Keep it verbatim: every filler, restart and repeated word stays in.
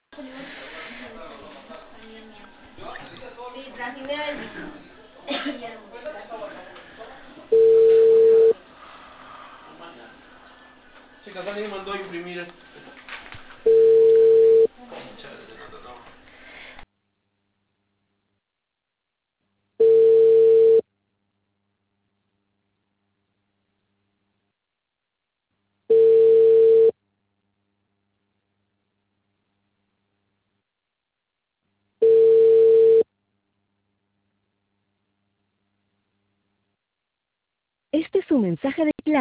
Sí, trajine el... Chicas, alguien mandó a imprimir. Este es un mensaje de